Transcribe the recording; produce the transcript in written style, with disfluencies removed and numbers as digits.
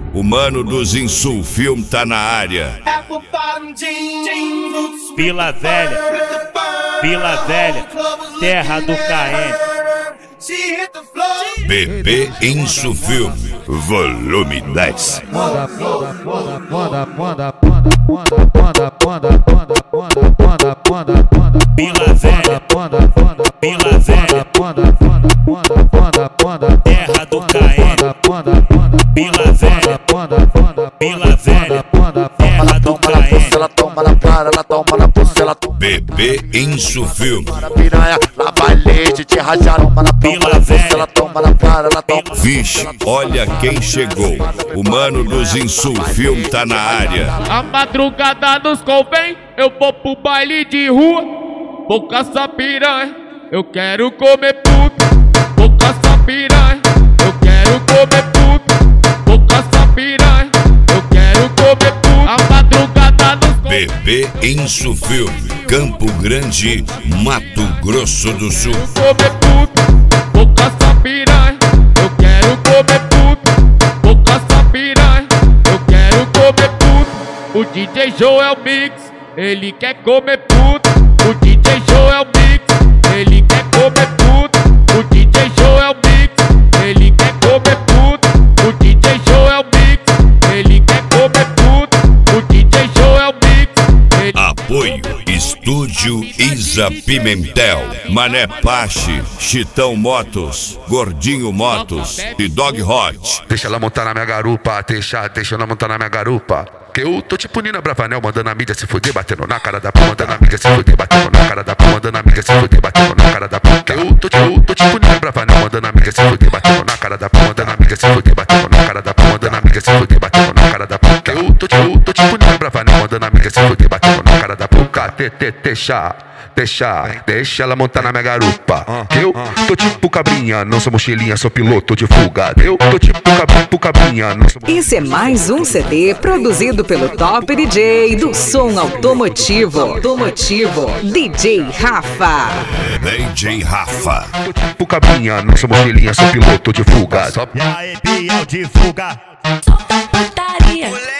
O mano dos Insulfilm tá na área. Vila Velha, terra do KM. Bebê Insulfilm, volume 10. Vila Velha, terra do KM. Vila Velha, terra do KM. Ela toma na cara, ela toma na pulsa, ela toma Bebê Insulfilm, na piranha, lá vai leite, te rajaram, na Vila Velha, ela toma na cara, ela toma. vixe, olha quem chegou. O mano dos Insulfilm tá na área. A madrugada nos convém, eu vou pro baile de rua. Vou caçar piranha, eu quero comer puta. Vou caçar piranha, eu quero comer puta. Vou caçar piranha, eu quero comer puta. A madrugada nos convém. Bebê Insulfilm, Campo Grande, Mato Grosso do Sul. Comer puta, vou caçar piranha, eu quero comer puta. Vou caçar piranha, eu quero comer puta. O DJ Joel Mix, ele quer comer puta. O DJ Joel Mix, ele quer comer puta. O DJ Joel Mix, ele quer comer puta. O DJ Joel Mix, ele quer comer puta. O DJ Joel Mix, ele... Apoio Estúdio Isa Pimentel, Mané Pache, Chitão Motos, Gordinho Motos e Dog Hot. Deixa ela montar na minha garupa, deixa ela montar na minha garupa. Que eu tô tipo Nina Bravanel, mandando a mídia se fuder, batendo na cara da p, mandando a mídia se fuder, batendo na cara da p, mandando a mídia se fuder, batendo na cara da p. Que eu tô tipo Nina Bravanel, mandando a mídia se fuder, batendo na cara da p, mandando a mídia se fuder, batendo na cara da p, mandando a mídia se fuder, batendo na cara da p. Que eu tô tipo Nina Bravanel, mandando a mídia se fuder, batendo na cara da p. Deixa ela montar na minha garupa. Que eu tô tipo cabrinha, não sou mochilinha, sou piloto de fuga. Eu tô tipo cabrinha, não sou... Esse é mais um CD produzido pelo Top DJ do som automotivo. DJ Rafa. DJ Rafa. Tô tipo cabrinha, não sou mochilinha, sou piloto de fuga. E aí, Biel de fuga. Solta a putaria.